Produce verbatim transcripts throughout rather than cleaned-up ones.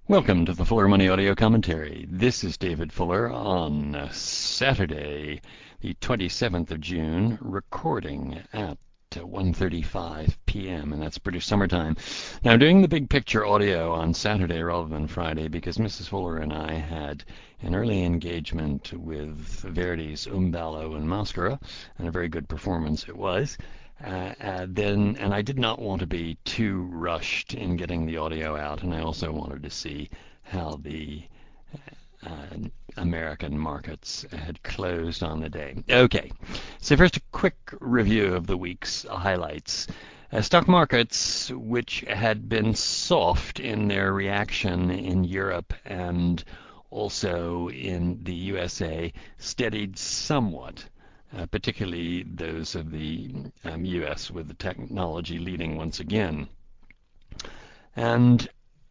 Welcome to the Fuller Money Audio Commentary. This is David Fuller on Saturday, the twenty-seventh of June, recording at one thirty-five p m, and that's British summertime. Now, doing the big picture audio on Saturday rather than Friday because Missus Fuller and I had an early engagement with Verdi's Un ballo in Mascara, and a very good performance it was. Uh, uh, then, and I did not want to be too rushed in getting the audio out, and I also wanted to see how the uh, American markets had closed on the day. Okay, so first a quick review of the week's highlights. Uh, stock markets, which had been soft in their reaction in Europe and also in the U S A, steadied somewhat. Uh, particularly those of the um, U S, with the technology leading once again. And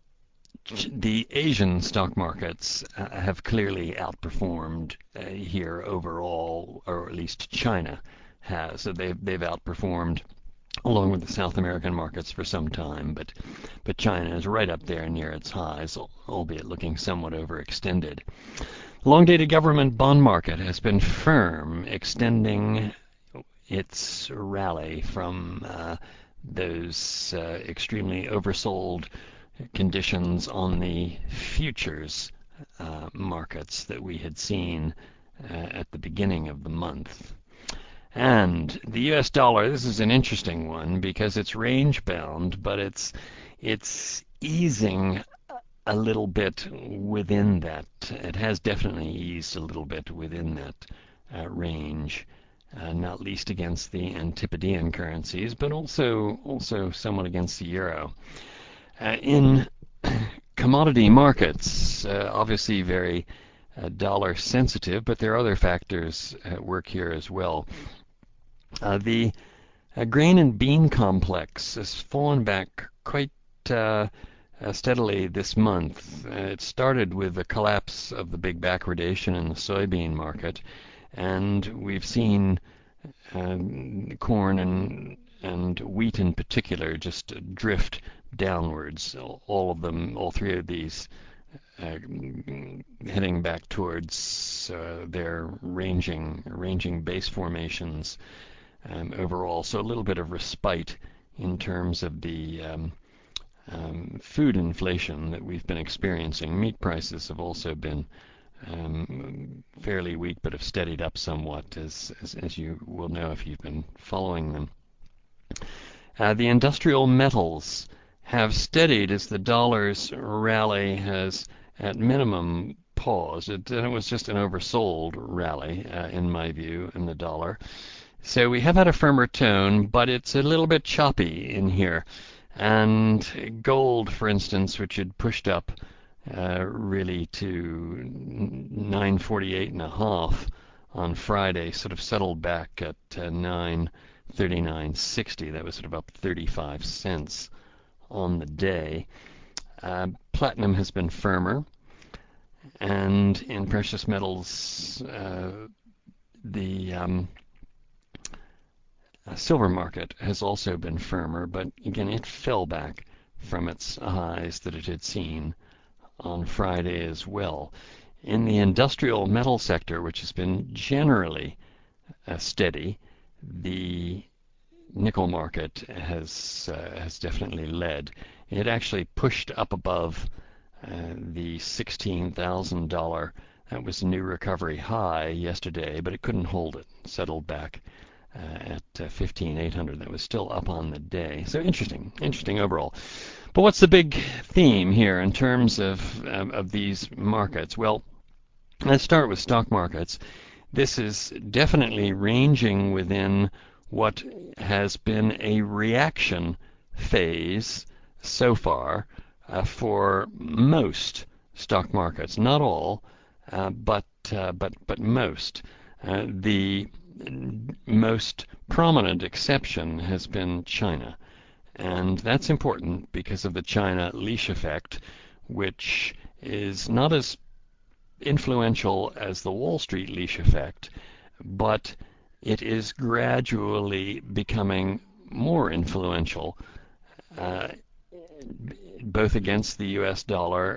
the Asian stock markets uh, have clearly outperformed uh, here overall, or at least China has. So they've, they've outperformed along with the South American markets for some time, but, but China is right up there near its highs, albeit looking somewhat overextended. Long-dated government bond market has been firm, extending its rally from uh, those uh, extremely oversold conditions on the futures uh, markets that we had seen uh, at the beginning of the month. And the U S dollar, this is an interesting one because it's range bound, but it's it's easing a little bit within that. It has definitely eased a little bit within that uh, range, uh, not least against the Antipodean currencies, but also also somewhat against the euro. Uh, in commodity markets, uh, obviously very uh, dollar sensitive, but there are other factors at work here as well. Uh, the uh, grain and bean complex has fallen back quite uh, Uh, steadily this month. Uh, it started with the collapse of the big backwardation in the soybean market, and we've seen uh, corn and and wheat in particular just drift downwards. All of them, all three of these, uh, heading back towards uh, their ranging ranging base formations um, overall. So a little bit of respite in terms of the um, Um, food inflation that we've been experiencing. Meat prices have also been um, fairly weak, but have steadied up somewhat, as, as, as you will know if you've been following them. Uh, the industrial metals have steadied as the dollar's rally has, at minimum, paused. It, and it was just an oversold rally, uh, in my view, in the dollar. So we have had a firmer tone, but it's a little bit choppy in here. And gold, for instance, which had pushed up uh, really to nine forty-eight and a half on Friday, sort of settled back at uh, nine thirty-nine sixty. That was sort of up thirty-five cents on the day. Uh, platinum has been firmer, and in precious metals, uh, the um, Uh, silver market has also been firmer, but again, it fell back from its highs that it had seen on Friday as well. In the industrial metal sector, which has been generally uh, steady, the nickel market has uh, has definitely led. It actually pushed up above uh, the sixteen thousand dollars. That was a new recovery high yesterday, but it couldn't hold it. Settled back Uh, at uh, fifteen eight hundred. That was still up on the day. So interesting, interesting overall. But what's the big theme here in terms of of, of these markets? Well, let's start with stock markets. This is definitely ranging within what has been a reaction phase so far uh, for most stock markets. Not all, uh, but uh, but but most. Uh, the most prominent exception has been China. And that's important because of the China leash effect, which is not as influential as the Wall Street leash effect, but it is gradually becoming more influential, uh, both against the U S dollar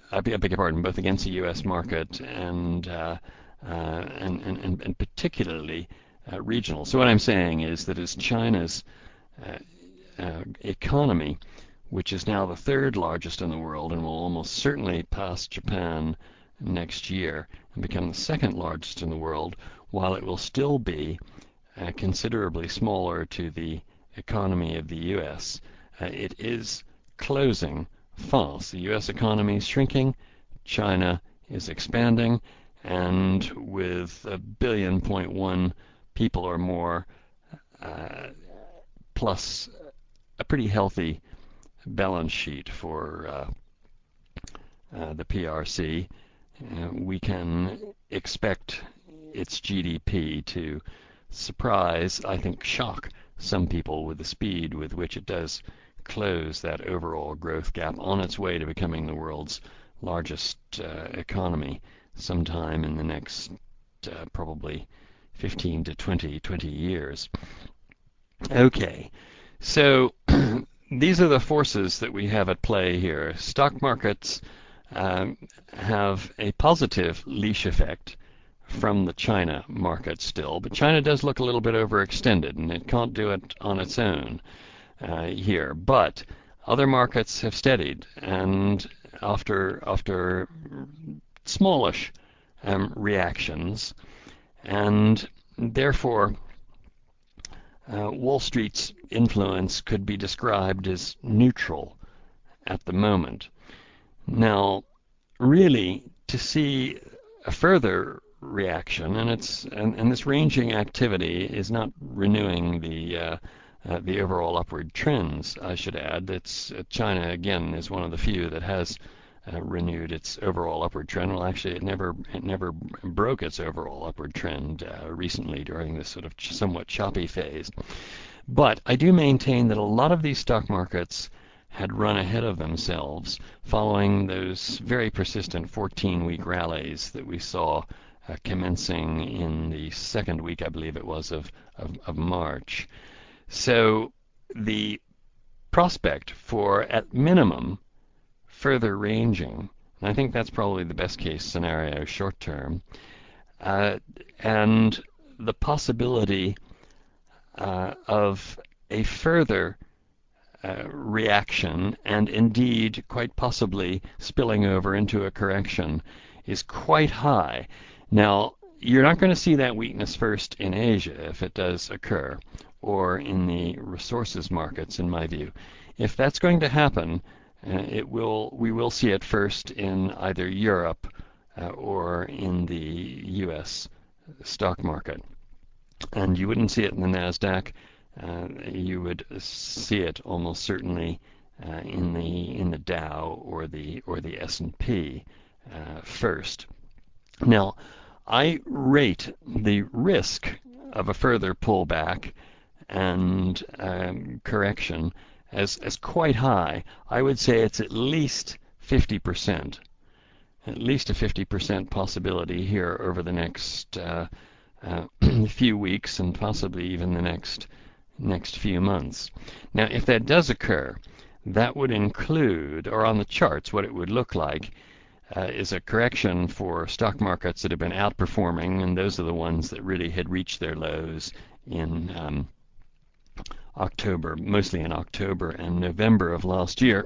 I beg your pardon, both against the U S market and uh, uh, and, and, and, and particularly uh, regional. So what I'm saying is that as China's uh, uh, economy, which is now the third largest in the world and will almost certainly pass Japan next year and become the second largest in the world, while it will still be uh, considerably smaller to the economy of the U S, uh, it is closing fast. The U S economy is shrinking, China is expanding, and with a billion point one people or more, uh, plus a pretty healthy balance sheet for uh, uh, the P R C, uh, we can expect its G D P to surprise, I think shock some people with the speed with which it does close that overall growth gap on its way to becoming the world's largest uh, economy sometime in the next uh, probably fifteen to twenty, twenty years. Okay, so these are the forces that we have at play here. Stock markets um, have a positive leash effect from the China market still, but China does look a little bit overextended, and it can't do it on its own uh, here. But other markets have steadied, and after after smallish um, reactions, and therefore uh, Wall Street's influence could be described as neutral at the moment. Now, really, to see a further reaction, and it's and, and this ranging activity is not renewing the uh, uh, the overall upward trends. I should add, it's uh, China again is one of the few that has uh, renewed its overall upward trend. Well, actually, it never it never broke its overall upward trend uh, recently during this sort of ch- somewhat choppy phase. But I do maintain that a lot of these stock markets had run ahead of themselves following those very persistent fourteen-week rallies that we saw uh, commencing in the second week, I believe it was, of, of, of March. So the prospect for, at minimum, further ranging, and I think that's probably the best case scenario short term, uh, and the possibility uh, of a further Uh, reaction, and indeed quite possibly spilling over into a correction, is quite high. Now, you're not going to see that weakness first in Asia if it does occur, or in the resources markets, in my view. If that's going to happen, uh, it will we will see it first in either Europe uh, or in the U S stock market. And you wouldn't see it in the NASDAQ. Uh, you would see it almost certainly uh, in the in the Dow or the or the S and P uh, first. Now, I rate the risk of a further pullback and um, correction as as quite high. I would say it's at least fifty percent, at least a fifty percent possibility here over the next uh, uh, few weeks and possibly even the next next few months. Now, if that does occur, that would include, or on the charts, what it would look like uh, is a correction for stock markets that have been outperforming, and those are the ones that really had reached their lows in um, October, mostly in October and November of last year.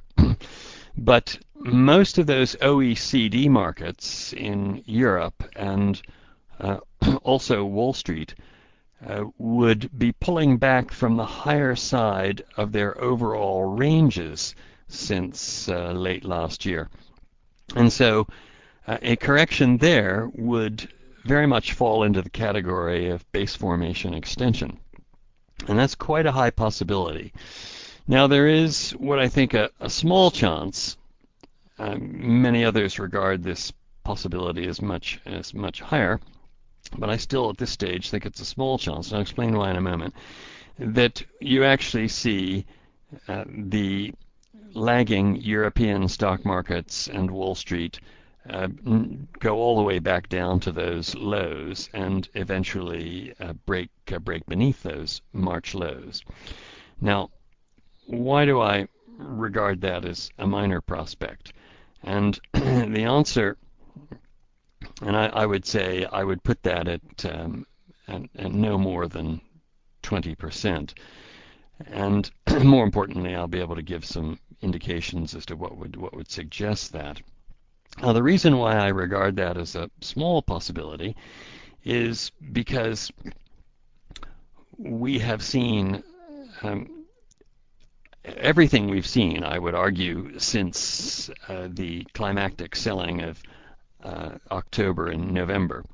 But most of those O E C D markets in Europe and uh, also Wall Street Uh, would be pulling back from the higher side of their overall ranges since uh, late last year. And so uh, a correction there would very much fall into the category of base formation extension. And that's quite a high possibility. Now, there is what I think a, a small chance. Uh, many others regard this possibility as much as much higher, but I still at this stage think it's a small chance, and I'll explain why in a moment, that you actually see uh, the lagging European stock markets and Wall Street uh, go all the way back down to those lows and eventually uh, break uh, break beneath those March lows. Now, why do I regard that as a minor prospect? And the answer, and I, I would say I would put that at, um, at, at no more than twenty percent. And more importantly, I'll be able to give some indications as to what would what would suggest that. Now, the reason why I regard that as a small possibility is because we have seen um, everything we've seen, I would argue, since uh, the climactic selling of uh, October and November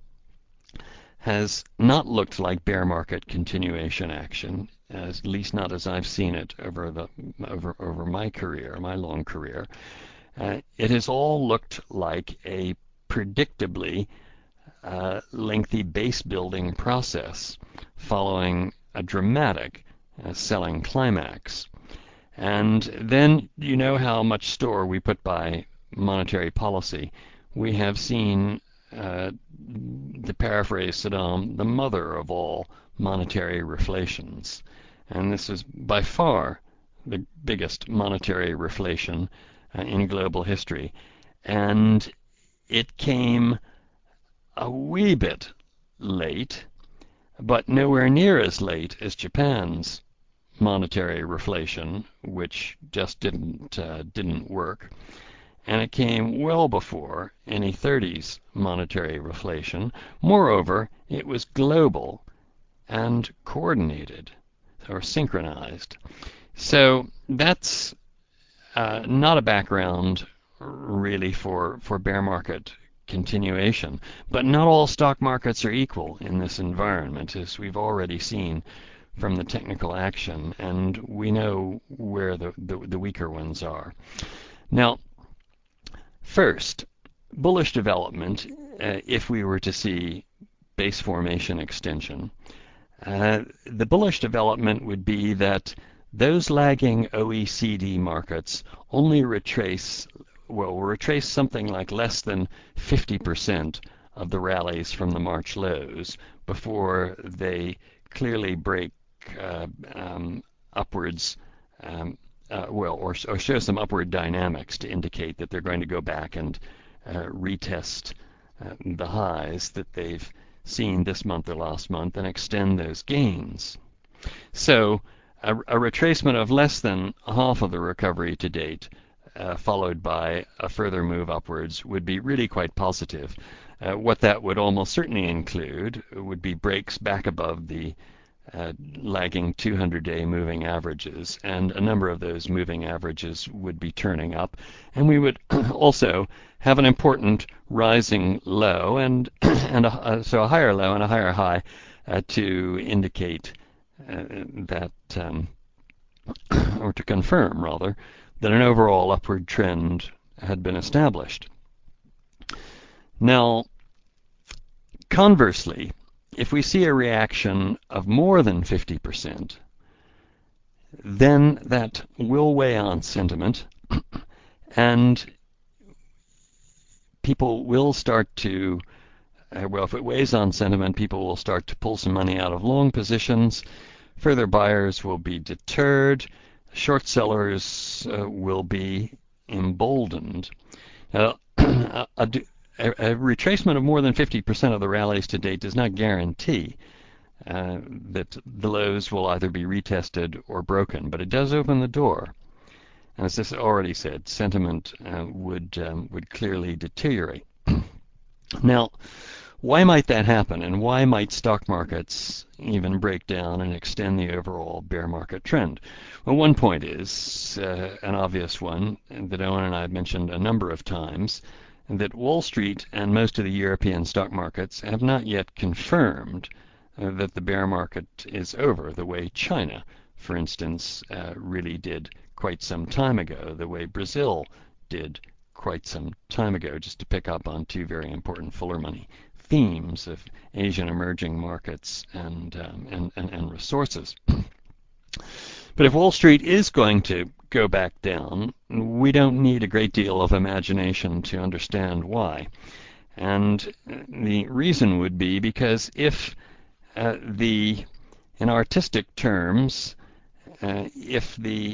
has not looked like bear market continuation action, at least not as I've seen it over the over over my career, my long career. Uh, it has all looked like a predictably uh, lengthy base building process following a dramatic uh, selling climax. And then you know how much store we put by monetary policy. We have seen, uh, to paraphrase Saddam, the mother of all monetary reflations. And this is by far the biggest monetary reflation uh, in global history. And it came a wee bit late, but nowhere near as late as Japan's monetary reflation, which just didn't uh, didn't work, and it came well before any thirties monetary reflation. Moreover, it was global and coordinated or synchronized. So that's uh, not a background really for for bear market continuation. But not all stock markets are equal in this environment, as we've already seen from the technical action, and we know where the, the, the weaker ones are. Now, first, bullish development, uh, if we were to see base formation extension, uh, the bullish development would be that those lagging O E C D markets only retrace, well, retrace something like less than fifty percent of the rallies from the March lows before they clearly break uh, um, upwards, um, uh, well, or, or show some upward dynamics to indicate that they're going to go back and uh, retest uh, the highs that they've seen this month or last month and extend those gains. So a, a retracement of less than half of the recovery to date, uh, followed by a further move upwards, would be really quite positive. Uh, what that would almost certainly include would be breaks back above the uh, lagging two hundred day moving averages, and a number of those moving averages would be turning up, and we would also have an important rising low and and a, uh, so a higher low and a higher high uh, to indicate uh, that um, or to confirm rather that an overall upward trend had been established. Now, conversely, if we see a reaction of more than fifty percent, then that will weigh on sentiment, and people will start to, uh, well, if it weighs on sentiment, people will start to pull some money out of long positions, further buyers will be deterred, short sellers uh, will be emboldened. Now, a, a, a retracement of more than fifty percent of the rallies to date does not guarantee uh, that the lows will either be retested or broken, but it does open the door. And as I already said, sentiment uh, would um, would clearly deteriorate. Now, why might that happen, and why might stock markets even break down and extend the overall bear market trend? Well, one point is uh, an obvious one that Owen and I have mentioned a number of times, that Wall Street and most of the European stock markets have not yet confirmed uh, that the bear market is over, the way China, for instance, uh, really did quite some time ago, the way Brazil did quite some time ago, just to pick up on two very important Fuller Money themes of Asian emerging markets and, um, and, and, and resources. But if Wall Street is going to go back down, we don't need a great deal of imagination to understand why. And the reason would be because if uh, the, in artistic terms, uh, if the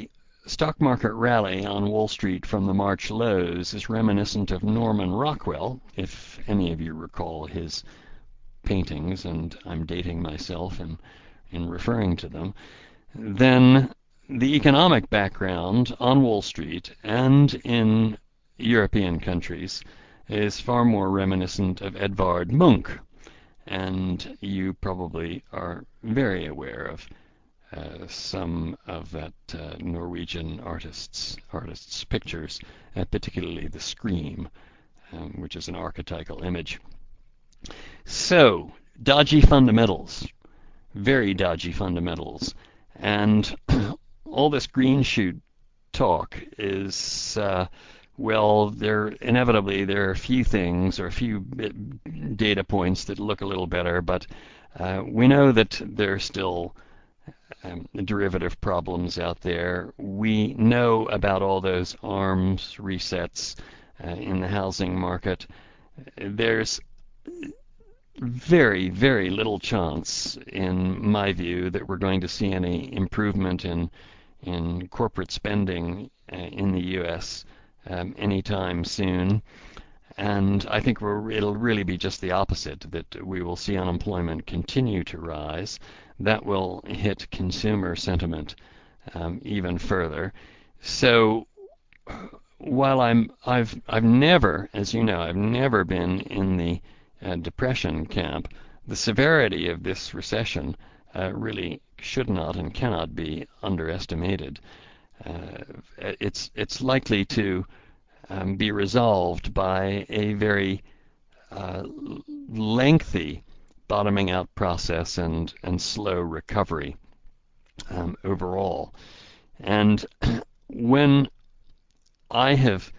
stock market rally on Wall Street from the March lows is reminiscent of Norman Rockwell, if any of you recall his paintings, and I'm dating myself in, in referring to them, then the economic background on Wall Street and in European countries is far more reminiscent of Edvard Munch. And you probably are very aware of uh, some of that uh, Norwegian artist's artist's pictures, uh, particularly the Scream, um, which is an archetypal image. So, dodgy fundamentals, very dodgy fundamentals, and all this green shoot talk is, uh, well, there inevitably there are a few things or a few data points that look a little better, but uh, we know that there are still um, derivative problems out there. We know about all those arms resets uh, in the housing market. There's very, very little chance, in my view, that we're going to see any improvement in in corporate spending uh, in the U S um, anytime soon. And I think we're, it'll really be just the opposite, that we will see unemployment continue to rise. That will hit consumer sentiment um, even further. So while I'm, I've, I've never, as you know, I've never been in the uh, depression camp, the severity of this recession uh, really should not and cannot be underestimated. Uh, it's it's likely to um, be resolved by a very uh, lengthy bottoming out process and and slow recovery um, overall. And when I have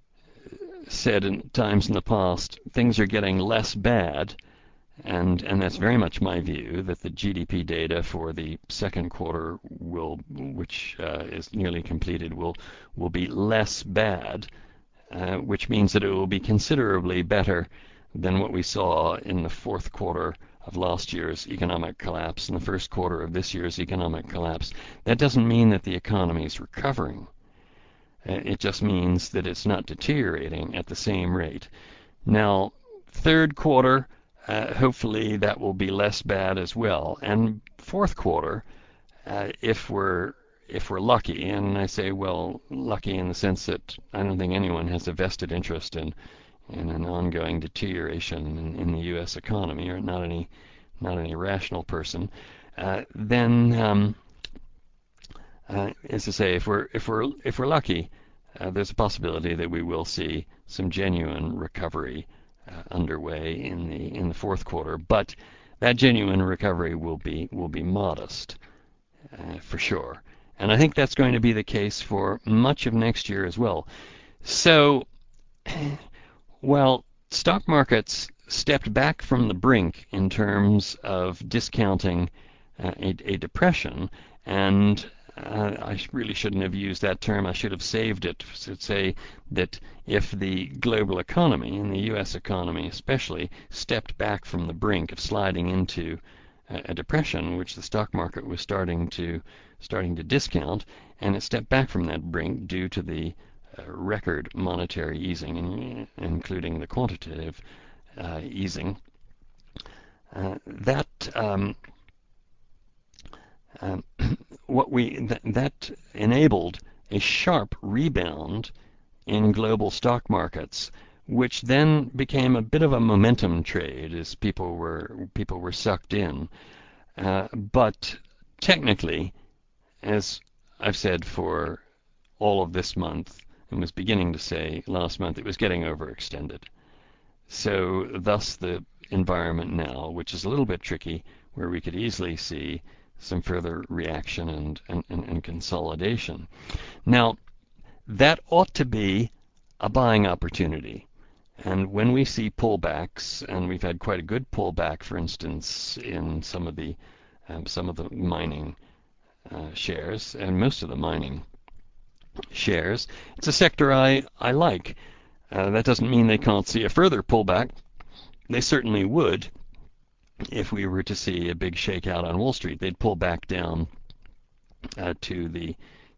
said in times in the past things are getting less bad, and and that's very much my view, that the G D P data for the second quarter will, which uh, is nearly completed, will will be less bad, uh, which means that it will be considerably better than what we saw in the fourth quarter of last year's economic collapse and the first quarter of this year's economic collapse. That doesn't mean that the economy is recovering. Uh, it just means that it's not deteriorating at the same rate. Now, third quarter, Uh, hopefully that will be less bad as well. And fourth quarter, uh, if we're if we're lucky, and I say, well, lucky in the sense that I don't think anyone has a vested interest in in an ongoing deterioration in, in the U S economy, or not any not any rational person, uh, then um, uh, as I say, if we're if we're if we're lucky, uh, there's a possibility that we will see some genuine recovery Uh, underway in the in the fourth quarter, but that genuine recovery will be will be modest uh, for sure, and I think that's going to be the case for much of next year as well. So, while stock markets stepped back from the brink in terms of discounting uh, a, a depression, and uh, I really shouldn't have used that term. I should have saved it to say that if the global economy, and the U S economy especially, stepped back from the brink of sliding into a depression, which the stock market was starting to starting to discount, and it stepped back from that brink due to the uh, record monetary easing, in, including the quantitative uh, easing, uh, that um, um, what we th that enabled a sharp rebound in global stock markets, which then became a bit of a momentum trade as people were people were sucked in. Uh, but technically, as I've said for all of this month, and was beginning to say last month, it was getting overextended. So thus the environment now, which is a little bit tricky, where we could easily see some further reaction and, and, and, and consolidation. Now, that ought to be a buying opportunity. And when we see pullbacks, and we've had quite a good pullback, for instance, in some of the um, some of the mining uh, shares, and most of the mining shares, it's a sector I, I like. Uh, that doesn't mean they can't see a further pullback. They certainly would. If we were to see a big shakeout on Wall Street, they'd pull back down uh, to the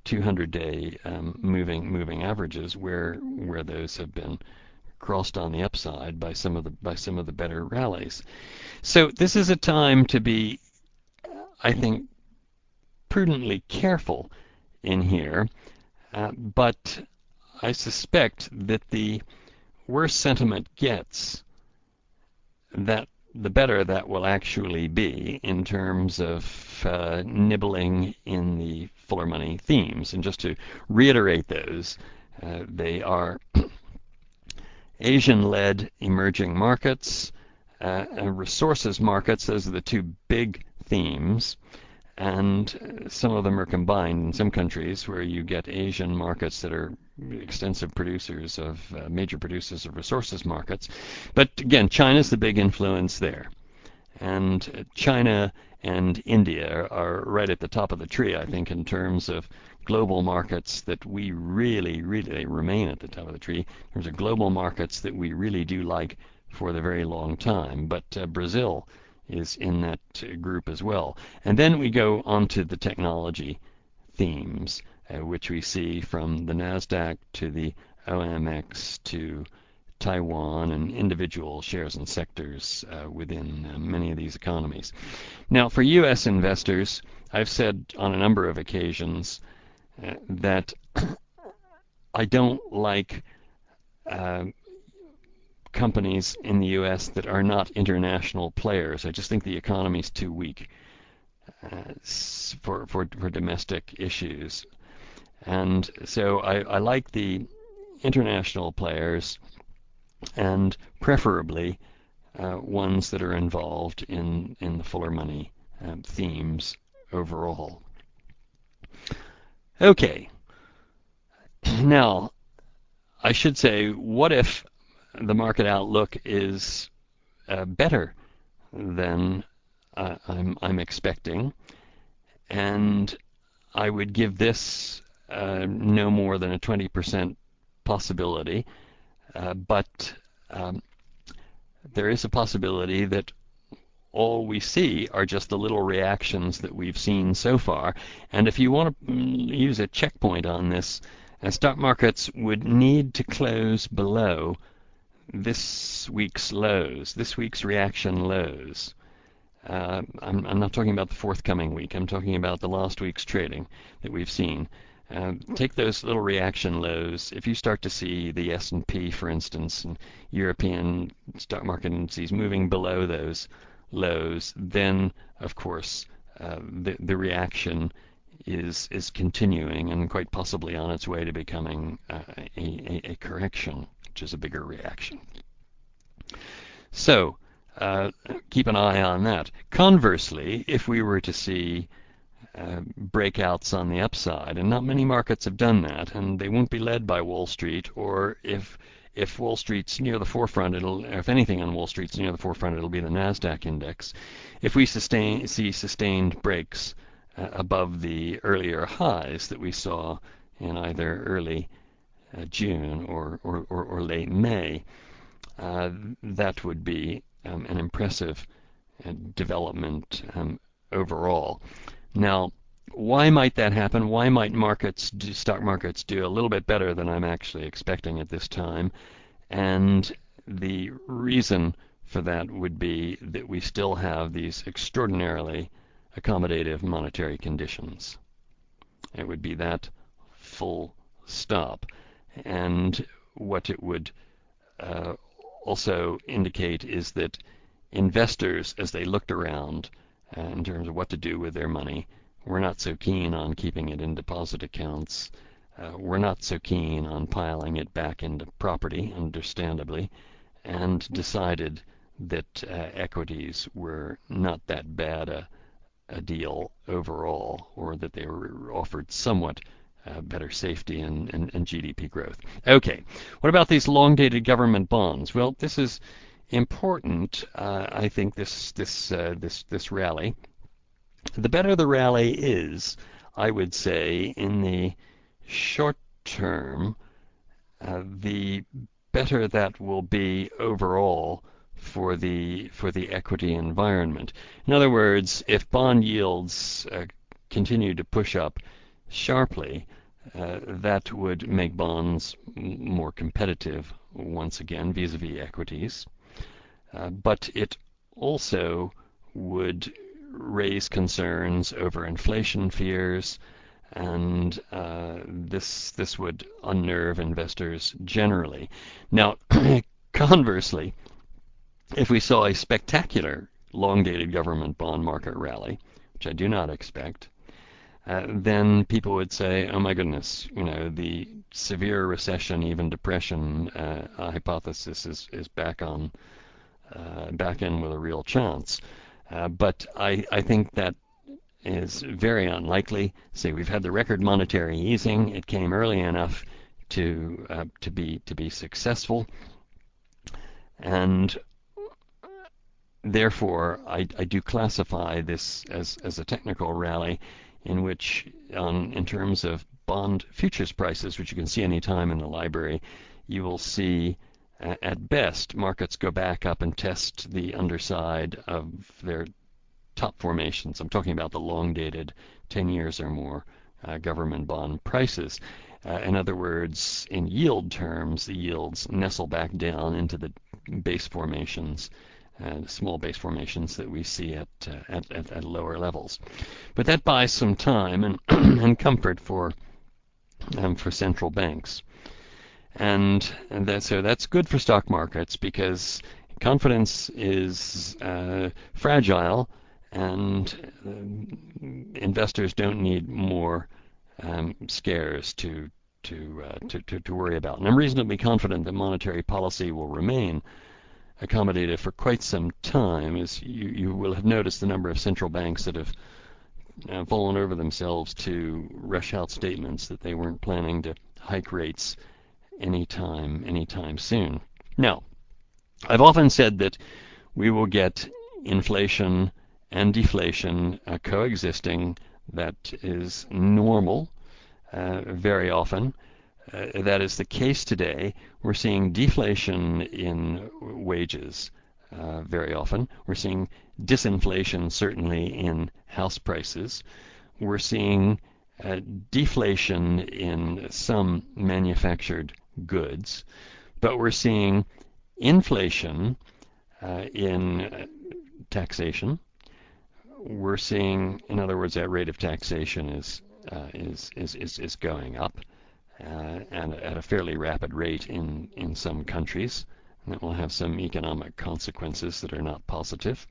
two hundred day um, moving moving averages, where where those have been crossed on the upside by some of the by some of the better rallies. So this is a time to be, I think, prudently careful in here, uh, but I suspect that the worse sentiment gets, that the better that will actually be in terms of uh, nibbling in the fuller money themes. And just to reiterate those, uh, they are Asian-led emerging markets, uh, and resources markets. Those are the two big themes. And some of them are combined in some countries, where you get Asian markets that are extensive producers of uh, major producers of resources markets. But again, China's the big influence there. And China and India are right at the top of the tree, I think, in terms of global markets that we really, really remain at the top of the tree, in terms of global markets that we really do like for the very long time. But uh, Brazil is in that group as well. And then we go on to the technology themes, uh, which we see from the NASDAQ to the O M X to Taiwan and individual shares and sectors uh, within uh, many of these economies. Now, for U S investors, I've said on a number of occasions uh, that I don't like uh, companies in the U S that are not international players. I just think the economy is too weak uh, for, for, for domestic issues. And so I, I like the international players, and preferably uh, ones that are involved in, in the fuller money um, themes overall. Okay. Now, I should say, what if the market outlook is uh, better than uh, I'm, I'm expecting, and I would give this uh, no more than a twenty percent possibility, uh, but um, there is a possibility that all we see are just the little reactions that we've seen so far. And if you want to use a checkpoint on this, uh, stock markets would need to close below this week's lows, this week's reaction lows. Uh, I'm, I'm not talking about the forthcoming week. I'm talking about the last week's trading that we've seen. Uh, take those little reaction lows. If you start to see the S and P, for instance, and European stock market indices moving below those lows, then of course uh, the the reaction is is continuing and quite possibly on its way to becoming uh, a, a, a correction, which is a bigger reaction. So uh, keep an eye on that. Conversely, if we were to see uh, breakouts on the upside, and not many markets have done that, and they won't be led by Wall Street, or if if Wall Street's near the forefront, it'll, if anything on Wall Street's near the forefront, it'll be the NASDAQ index. If we sustain see sustained breaks uh, above the earlier highs that we saw in either early uh, June or, or, or, or late May, uh, that would be um, an impressive uh, development um, overall. Now, why might that happen? Why might markets, do, stock markets, do a little bit better than I'm actually expecting at this time? And the reason for that would be that we still have these extraordinarily accommodative monetary conditions. It would be that full stop. And what it would uh, also indicate is that investors, as they looked around uh, in terms of what to do with their money, were not so keen on keeping it in deposit accounts. Uh, we're not so keen on piling it back into property, understandably, and decided that uh, equities were not that bad a, a deal overall, or that they were offered somewhat uh, better safety and, and, and G D P growth. Okay, what about these long-dated government bonds? Well, this is important. Uh, I think this this uh, this this rally. The better the rally is, I would say, in the short term, uh, the better that will be overall for the for the equity environment. In other words, if bond yields uh, continue to push up sharply, uh, that would make bonds more competitive once again vis-a-vis equities. Uh, but it also would raise concerns over inflation fears, and uh, this this would unnerve investors generally. Now, conversely, if we saw a spectacular long-dated government bond market rally, which I do not expect, uh, then people would say, "Oh my goodness, you know, the severe recession, even depression uh, hypothesis is is back on uh, back in with a real chance." Uh, but I I think that is very unlikely. Say we've had the record monetary easing; it came early enough to uh, to be to be successful, and therefore, I, I do classify this as, as a technical rally in which, um, in terms of bond futures prices, which you can see any time in the library, you will see, uh, at best, markets go back up and test the underside of their top formations. I'm talking about the long-dated ten years or more uh, government bond prices. Uh, in other words, in yield terms, the yields nestle back down into the base formations, uh, small base formations that we see at, uh, at, at, at lower levels. But that buys some time and, and comfort for um, for central banks. And, and that, so that's good for stock markets because confidence is uh, fragile, and uh, investors don't need more um, scares to to, uh, to to to worry about. And I'm reasonably confident that monetary policy will remain accommodative for quite some time. As you, you will have noticed, the number of central banks that have uh, fallen over themselves to rush out statements that they weren't planning to hike rates anytime anytime soon. Now, I've often said that we will get inflation and deflation uh, coexisting. That is normal uh, very often. Uh, that is the case today. We're seeing deflation in wages uh, very often. We're seeing disinflation certainly in house prices. We're seeing uh, deflation in some manufactured goods, but we're seeing inflation uh, in uh, taxation. We're seeing, in other words, that rate of taxation is uh, is, is is is going up, uh, and at a fairly rapid rate in in some countries. And that will have some economic consequences that are not positive.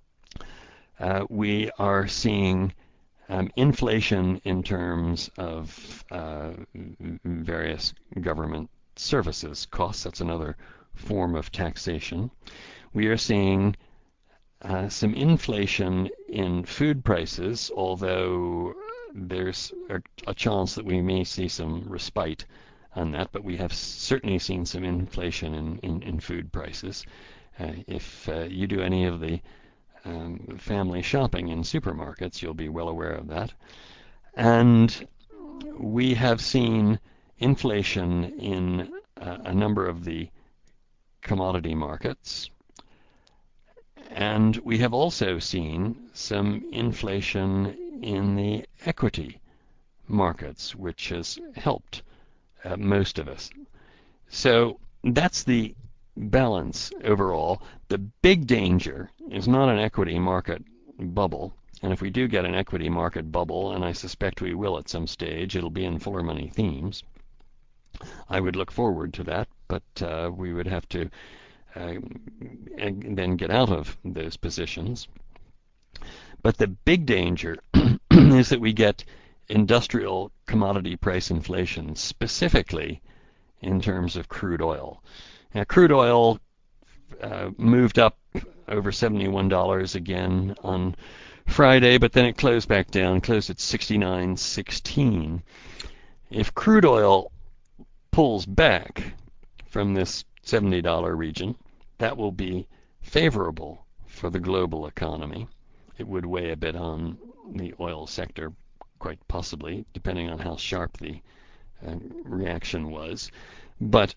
Uh, we are seeing um, inflation in terms of uh, various government services costs. That's another form of taxation. We are seeing uh, some inflation in food prices, although there's a, a chance that we may see some respite on that, but we have certainly seen some inflation in, in, in food prices. Uh, if uh, you do any of the um, family shopping in supermarkets, you'll be well aware of that. And we have seen inflation in uh, a number of the commodity markets. And we have also seen some inflation in the equity markets, which has helped uh, most of us. So that's the balance overall. The big danger is not an equity market bubble. And if we do get an equity market bubble, and I suspect we will at some stage, it'll be in fuller money themes. I would look forward to that, but uh, we would have to uh, then get out of those positions. But the big danger is that we get industrial commodity price inflation, specifically in terms of crude oil. Now, crude oil uh, moved up over seventy-one dollars again on Friday, but then it closed back down, closed at sixty-nine sixteen. If crude oil pulls back from this seventy dollar region, that will be favorable for the global economy. It would weigh a bit on the oil sector, quite possibly, depending on how sharp the uh, reaction was. But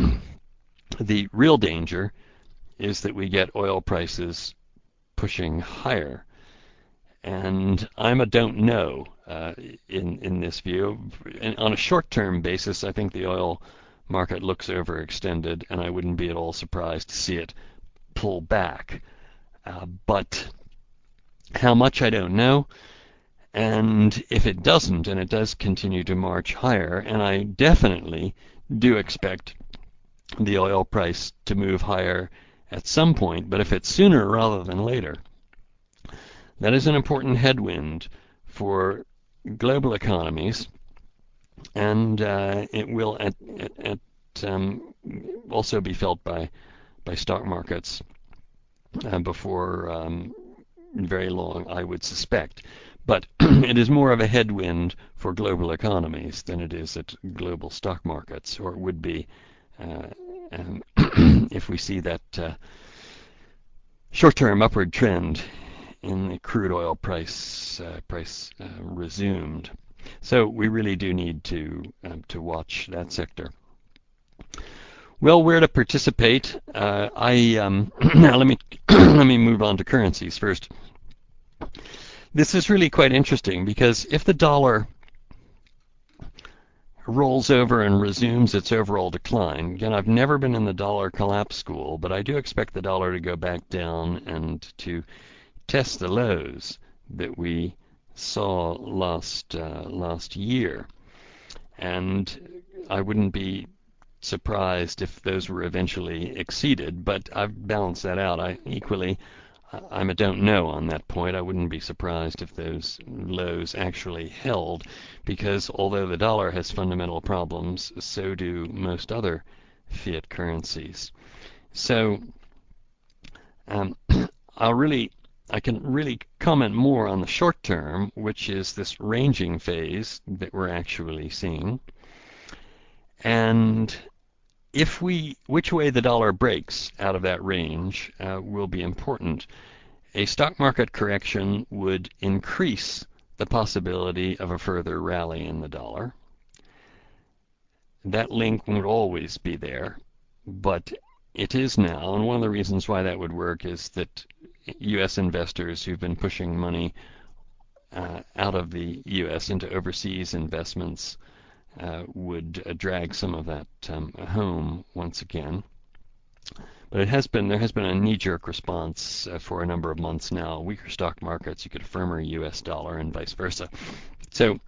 the real danger is that we get oil prices pushing higher. And I'm a don't know uh, in in this view. And on a short-term basis, I think the oil market looks overextended, and I wouldn't be at all surprised to see it pull back. Uh, but how much, I don't know. And if it doesn't, and it does continue to march higher, and I definitely do expect the oil price to move higher at some point, but if it's sooner rather than later, that is an important headwind for global economies, and uh, it will at, at, at um, also be felt by by stock markets uh, before um, very long, I would suspect. But it is more of a headwind for global economies than it is at global stock markets, or it would be uh, um, if we see that uh, short-term upward trend in the crude oil price uh, price uh, resumed. So we really do need to um, to watch that sector. Well, where to participate? Uh, I um, now let me let me move on to currencies first. This is really quite interesting because if the dollar rolls over and resumes its overall decline, again, I've never been in the dollar collapse school, but I do expect the dollar to go back down and to test the lows that we saw last uh, last year. And I wouldn't be surprised if those were eventually exceeded, but I've balanced that out. I equally I'm a don't know on that point. I wouldn't be surprised if those lows actually held, because although the dollar has fundamental problems, so do most other fiat currencies. So um, I'll really, I can really comment more on the short term, which is this ranging phase that we're actually seeing. And if we, which way the dollar breaks out of that range uh, will be important. A stock market correction would increase the possibility of a further rally in the dollar. That link won't always be there, but it is now, and one of the reasons why that would work is that U S investors who've been pushing money uh, out of the U S into overseas investments uh, would uh, drag some of that um, home once again. But it has been there has been a knee-jerk response uh, for a number of months now. Weaker stock markets, you get a firmer U S dollar, and vice versa. So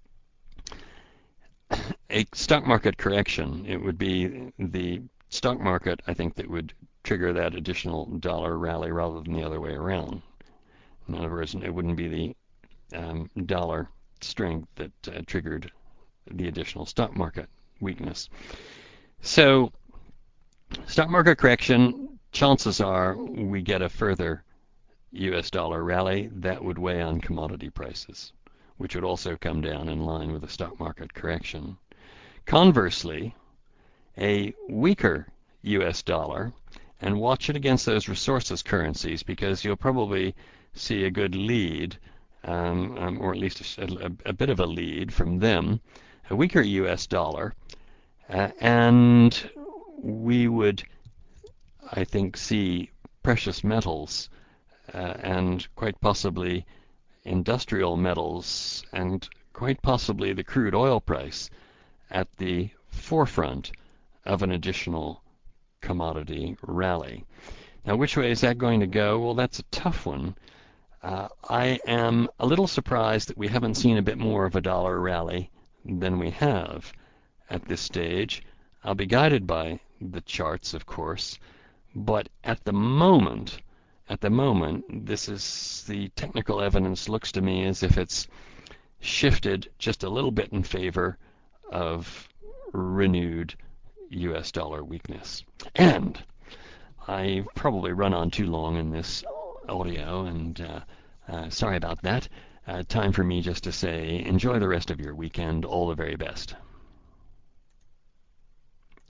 a stock market correction, it would be the stock market, I think, that would trigger that additional dollar rally rather than the other way around. In other words, it wouldn't be the um, dollar strength that uh, triggered the additional stock market weakness. So stock market correction, chances are we get a further U S dollar rally. That would weigh on commodity prices, which would also come down in line with the stock market correction. Conversely, a weaker U S dollar, and watch it against those resources currencies, because you'll probably see a good lead, um, um, or at least a, a, a bit of a lead from them, a weaker U S dollar, uh, and we would, I think, see precious metals uh, and quite possibly industrial metals and quite possibly the crude oil price at the forefront of an additional commodity rally. Now, which way is that going to go? Well, that's a tough one. Uh, I am a little surprised that we haven't seen a bit more of a dollar rally than we have at this stage. I'll be guided by the charts, of course, but at the moment, at the moment, this is the technical evidence looks to me as if it's shifted just a little bit in favor of renewed U S dollar weakness. And I've probably run on too long in this audio, and uh, uh, sorry about that. Uh, time for me just to say enjoy the rest of your weekend. All the very best.